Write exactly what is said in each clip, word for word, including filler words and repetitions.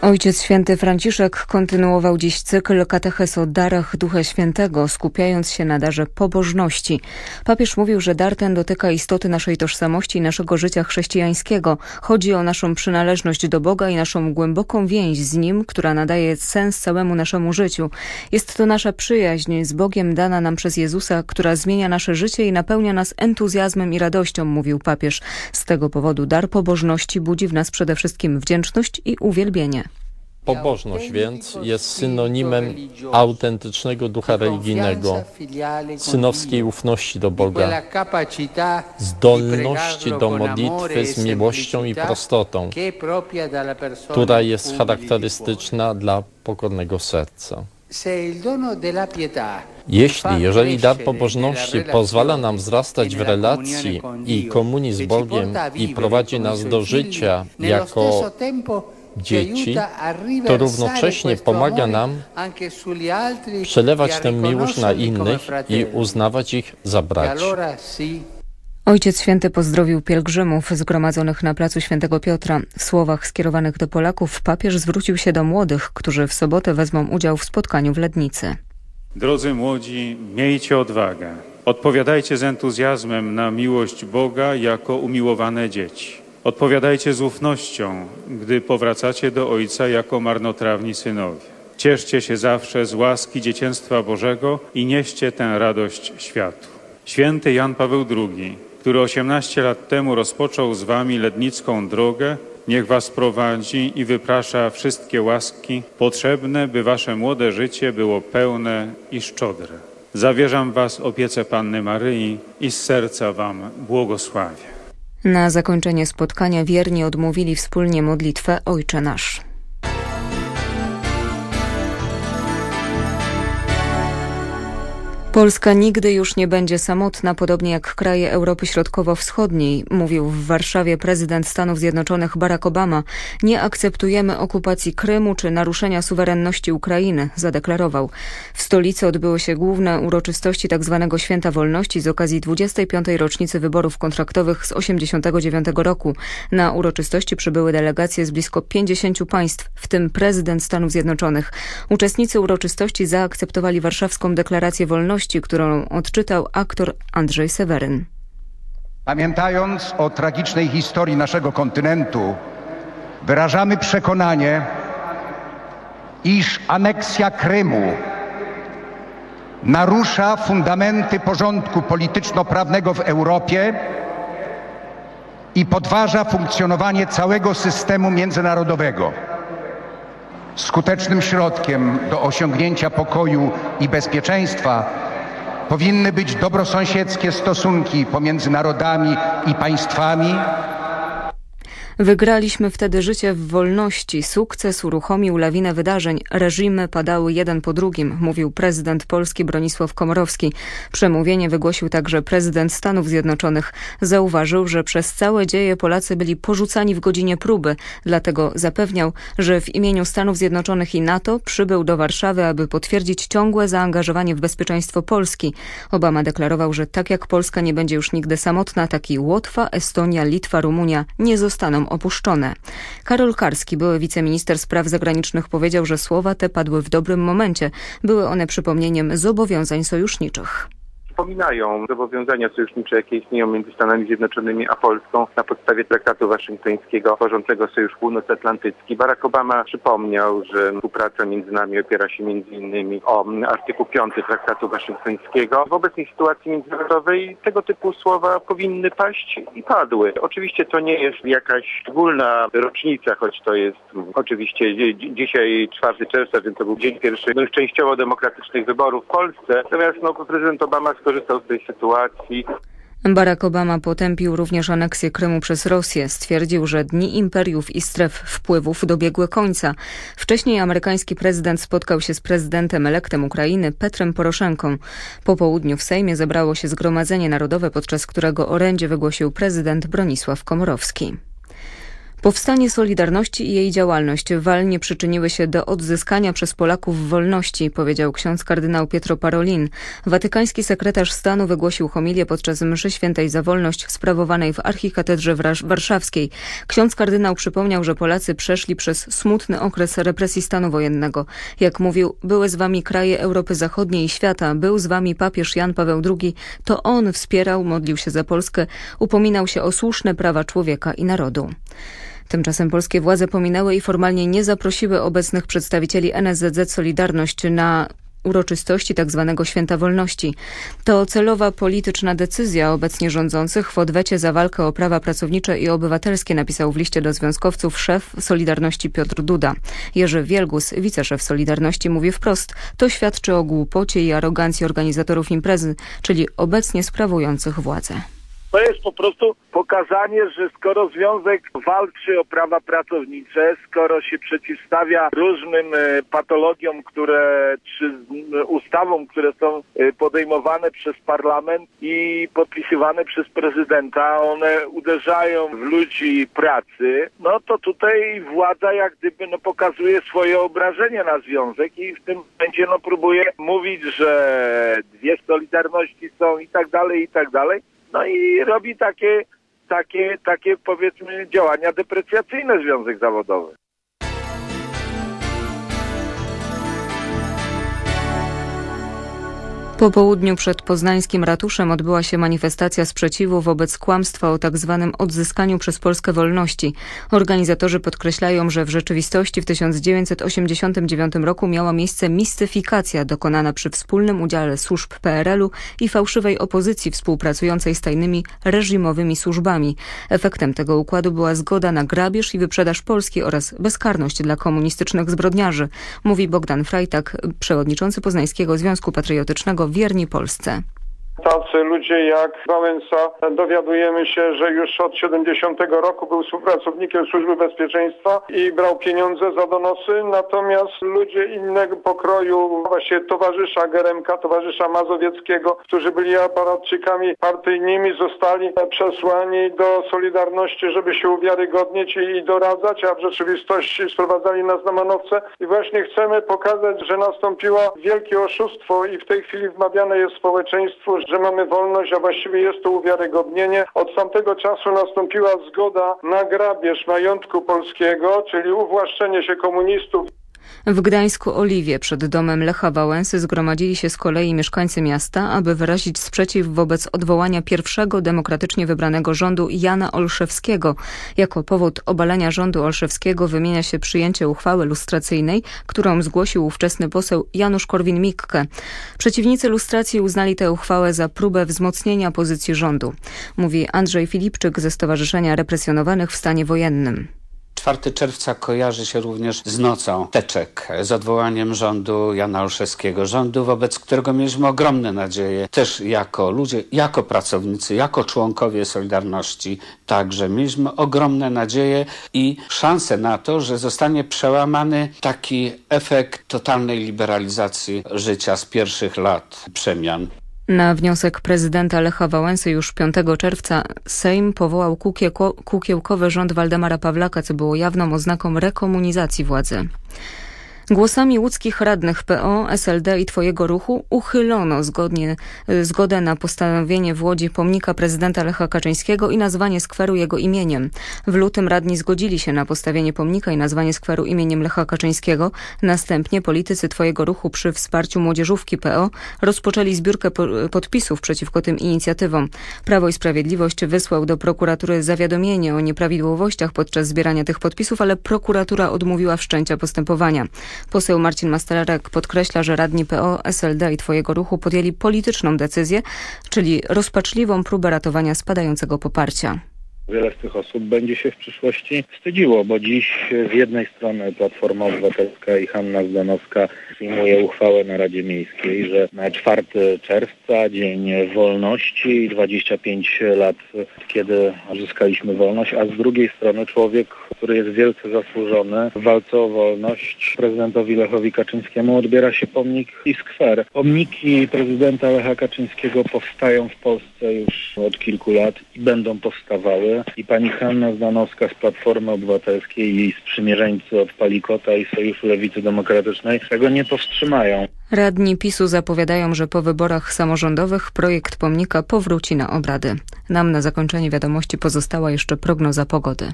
Ojciec Święty Franciszek kontynuował dziś cykl katechez o darach Ducha Świętego, skupiając się na darze pobożności. Papież mówił, że dar ten dotyka istoty naszej tożsamości i naszego życia chrześcijańskiego. Chodzi o naszą przynależność do Boga i naszą głęboką więź z Nim, która nadaje sens całemu naszemu życiu. Jest to nasza przyjaźń z Bogiem dana nam przez Jezusa, która zmienia nasze życie i napełnia nas entuzjazmem i radością, mówił papież. Z tego powodu dar pobożności budzi w nas przede wszystkim wdzięczność i uwielbienie. Pobożność więc jest synonimem autentycznego ducha religijnego, synowskiej ufności do Boga, zdolności do modlitwy z miłością i prostotą, która jest charakterystyczna dla pokornego serca. Jeśli, jeżeli dar pobożności pozwala nam wzrastać w relacji i komunii z Bogiem i prowadzi nas do życia jako dzieci, to równocześnie pomaga nam przelewać tę miłość na innych i uznawać ich za braci. Ojciec Święty pozdrowił pielgrzymów zgromadzonych na placu Świętego Piotra. W słowach skierowanych do Polaków papież zwrócił się do młodych, którzy w sobotę wezmą udział w spotkaniu w Lednicy. Drodzy młodzi, miejcie odwagę. Odpowiadajcie z entuzjazmem na miłość Boga jako umiłowane dzieci. Odpowiadajcie z ufnością, gdy powracacie do Ojca jako marnotrawni synowie. Cieszcie się zawsze z łaski dzieciństwa Bożego i nieście tę radość światu. Święty Jan Paweł drugi, który osiemnaście lat temu rozpoczął z wami lednicką drogę, niech was prowadzi i wyprasza wszystkie łaski potrzebne, by wasze młode życie było pełne i szczodre. Zawierzam was opiece Panny Maryi i z serca wam błogosławię. Na zakończenie spotkania wierni odmówili wspólnie modlitwę Ojcze Nasz. Polska nigdy już nie będzie samotna, podobnie jak kraje Europy Środkowo-Wschodniej, mówił w Warszawie prezydent Stanów Zjednoczonych Barack Obama. Nie akceptujemy okupacji Krymu czy naruszenia suwerenności Ukrainy, zadeklarował. W stolicy odbyły się główne uroczystości tzw. Święta Wolności z okazji dwudziestej piątej rocznicy wyborów kontraktowych z osiemdziesiątego dziewiątego roku. Na uroczystości przybyły delegacje z blisko pięćdziesięciu państw, w tym prezydent Stanów Zjednoczonych. Uczestnicy uroczystości zaakceptowali warszawską deklarację wolności, którą odczytał aktor Andrzej Seweryn. Pamiętając o tragicznej historii naszego kontynentu, wyrażamy przekonanie, iż aneksja Krymu narusza fundamenty porządku polityczno-prawnego w Europie i podważa funkcjonowanie całego systemu międzynarodowego. Skutecznym środkiem do osiągnięcia pokoju i bezpieczeństwa powinny być dobrosąsiedzkie stosunki pomiędzy narodami i państwami. Wygraliśmy wtedy życie w wolności. Sukces uruchomił lawinę wydarzeń. Reżimy padały jeden po drugim, mówił prezydent Polski Bronisław Komorowski. Przemówienie wygłosił także prezydent Stanów Zjednoczonych. Zauważył, że przez całe dzieje Polacy byli porzucani w godzinie próby. Dlatego zapewniał, że w imieniu Stanów Zjednoczonych i NATO przybył do Warszawy, aby potwierdzić ciągłe zaangażowanie w bezpieczeństwo Polski. Obama deklarował, że tak jak Polska nie będzie już nigdy samotna, tak i Łotwa, Estonia, Litwa, Rumunia nie zostaną opuszczone. Karol Karski, były wiceminister spraw zagranicznych, powiedział, że słowa te padły w dobrym momencie. Były one przypomnieniem zobowiązań sojuszniczych. Przypominają zobowiązania sojusznicze, jakie istnieją między Stanami Zjednoczonymi a Polską na podstawie traktatu waszyngtońskiego tworzącego Sojusz Północnoatlantycki. Barack Obama przypomniał, że współpraca między nami opiera się między innymi o artykuł piąty traktatu waszyngtońskiego. W obecnej sytuacji międzynarodowej tego typu słowa powinny paść i padły. Oczywiście to nie jest jakaś szczególna rocznica, choć to jest oczywiście dzisiaj czwartego czerwca, więc to był dzień pierwszych no, częściowo demokratycznych wyborów w Polsce. Natomiast no, prezydent Obama skorzystał z tej sytuacji. Barack Obama potępił również aneksję Krymu przez Rosję. Stwierdził, że dni imperiów i stref wpływów dobiegły końca. Wcześniej amerykański prezydent spotkał się z prezydentem elektem Ukrainy Petrem Poroszenką. Po południu w Sejmie zebrało się Zgromadzenie Narodowe, podczas którego orędzie wygłosił prezydent Bronisław Komorowski. Powstanie Solidarności i jej działalność walnie przyczyniły się do odzyskania przez Polaków wolności, powiedział ksiądz kardynał Pietro Parolin. Watykański sekretarz stanu wygłosił homilię podczas mszy świętej za wolność sprawowanej w archikatedrze warszawskiej. Ksiądz kardynał przypomniał, że Polacy przeszli przez smutny okres represji stanu wojennego. Jak mówił, były z wami kraje Europy Zachodniej i świata, był z wami papież Jan Paweł drugi. To on wspierał, modlił się za Polskę, upominał się o słuszne prawa człowieka i narodu. Tymczasem polskie władze pominęły i formalnie nie zaprosiły obecnych przedstawicieli N S Z Z Solidarność na uroczystości tzw. Święta Wolności. To celowa polityczna decyzja obecnie rządzących w odwecie za walkę o prawa pracownicze i obywatelskie, napisał w liście do związkowców szef Solidarności Piotr Duda. Jerzy Wielgus, wiceszef Solidarności, mówi wprost: to świadczy o głupocie i arogancji organizatorów imprezy, czyli obecnie sprawujących władzę. To jest po prostu pokazanie, że skoro związek walczy o prawa pracownicze, skoro się przeciwstawia różnym patologiom, które czy ustawom, które są podejmowane przez parlament i podpisywane przez prezydenta, one uderzają w ludzi pracy, no to tutaj władza jak gdyby no, pokazuje swoje obrażenie na związek i w tym momencie no, próbuje mówić, że dwie Solidarności są i tak dalej, i tak dalej. No i robi takie, takie, takie powiedzmy działania deprecjacyjne związek zawodowy. Po południu przed poznańskim ratuszem odbyła się manifestacja sprzeciwu wobec kłamstwa o tak zwanym odzyskaniu przez Polskę wolności. Organizatorzy podkreślają, że w rzeczywistości w tysiąc dziewięćset osiemdziesiątym dziewiątym roku miała miejsce mistyfikacja dokonana przy wspólnym udziale służb P R L u i fałszywej opozycji współpracującej z tajnymi reżimowymi służbami. Efektem tego układu była zgoda na grabież i wyprzedaż Polski oraz bezkarność dla komunistycznych zbrodniarzy, mówi Bogdan Frajtak, przewodniczący Poznańskiego Związku Patriotycznego Wierni Polsce. Tacy ludzie jak Wałęsa, dowiadujemy się, że już od siedemdziesiątego roku był współpracownikiem Służby Bezpieczeństwa i brał pieniądze za donosy, natomiast ludzie innego pokroju, właśnie towarzysza Geremka, towarzysza Mazowieckiego, którzy byli aparatczykami partyjnymi, zostali przesłani do Solidarności, żeby się uwiarygodnić i doradzać, a w rzeczywistości sprowadzali nas na manowce i właśnie chcemy pokazać, że nastąpiło wielkie oszustwo i w tej chwili wmawiane jest społeczeństwu, że mamy wolność, a właściwie jest to uwiarygodnienie. Od tamtego czasu nastąpiła zgoda na grabież majątku polskiego, czyli uwłaszczenie się komunistów. W Gdańsku Oliwie przed domem Lecha Wałęsy zgromadzili się z kolei mieszkańcy miasta, aby wyrazić sprzeciw wobec odwołania pierwszego demokratycznie wybranego rządu Jana Olszewskiego. Jako powód obalenia rządu Olszewskiego wymienia się przyjęcie uchwały lustracyjnej, którą zgłosił ówczesny poseł Janusz Korwin-Mikke. Przeciwnicy lustracji uznali tę uchwałę za próbę wzmocnienia pozycji rządu, mówi Andrzej Filipczyk ze Stowarzyszenia Represjonowanych w stanie wojennym. czwartego czerwca kojarzy się również z nocą teczek, z odwołaniem rządu Jana Olszewskiego. Rządu, wobec którego mieliśmy ogromne nadzieje, też jako ludzie, jako pracownicy, jako członkowie Solidarności. Także mieliśmy ogromne nadzieje i szanse na to, że zostanie przełamany taki efekt totalnej liberalizacji życia z pierwszych lat przemian. Na wniosek prezydenta Lecha Wałęsy już piątego czerwca Sejm powołał kukiełkowy rząd Waldemara Pawlaka, co było jawną oznaką rekomunizacji władzy. Głosami łódzkich radnych P O, S L D i Twojego Ruchu uchylono zgodnie, zgodę na postanowienie w Łodzi pomnika prezydenta Lecha Kaczyńskiego i nazwanie skweru jego imieniem. W lutym radni zgodzili się na postawienie pomnika i nazwanie skweru imieniem Lecha Kaczyńskiego. Następnie politycy Twojego Ruchu przy wsparciu młodzieżówki P O rozpoczęli zbiórkę po, podpisów przeciwko tym inicjatywom. Prawo i Sprawiedliwość wysłał do prokuratury zawiadomienie o nieprawidłowościach podczas zbierania tych podpisów, ale prokuratura odmówiła wszczęcia postępowania. Poseł Marcin Mastalerek podkreśla, że radni P O, S L D i Twojego Ruchu podjęli polityczną decyzję, czyli rozpaczliwą próbę ratowania spadającego poparcia. Wiele z tych osób będzie się w przyszłości wstydziło, bo dziś z jednej strony Platforma Obywatelska i Hanna Zdanowska przyjmuje uchwałę na Radzie Miejskiej, że na czwartego czerwca, Dzień Wolności i dwadzieścia pięć lat, kiedy uzyskaliśmy wolność, a z drugiej strony człowiek, który jest wielce zasłużony w walce o wolność, prezydentowi Lechowi Kaczyńskiemu odbiera się pomnik i skwer. Pomniki prezydenta Lecha Kaczyńskiego powstają w Polsce już od kilku lat i będą powstawały. że i pani Hanna Zdanowska z Platformy Obywatelskiej i jej sprzymierzeńcy od Palikota i Sojuszu Lewicy Demokratycznej tego nie powstrzymają. Radni PiSu zapowiadają, że po wyborach samorządowych projekt pomnika powróci na obrady. Nam na zakończenie wiadomości pozostała jeszcze prognoza pogody.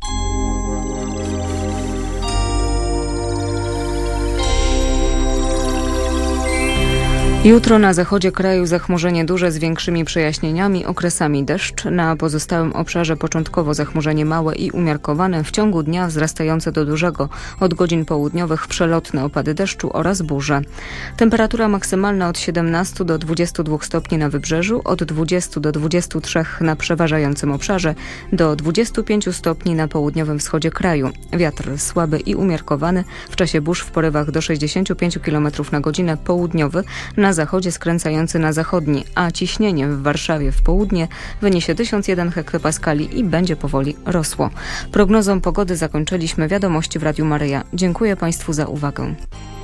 Jutro na zachodzie kraju zachmurzenie duże z większymi przejaśnieniami, okresami deszcz. Na pozostałym obszarze początkowo zachmurzenie małe i umiarkowane, w ciągu dnia wzrastające do dużego. Od godzin południowych przelotne opady deszczu oraz burze. Temperatura maksymalna od siedemnastu do dwudziestu dwóch stopni na wybrzeżu, od dwudziestu do dwudziestu trzech na przeważającym obszarze, do dwudziestu pięciu stopni na południowym wschodzie kraju. Wiatr słaby i umiarkowany, w czasie burz w porywach do sześćdziesięciu pięciu kilometrów na godzinę, południowy, na zachodzie skręcający na zachodni, a ciśnienie w Warszawie w południe wyniesie tysiąc jeden hektopaskali i będzie powoli rosło. Prognozą pogody zakończyliśmy wiadomości w Radiu Maryja. Dziękuję Państwu za uwagę.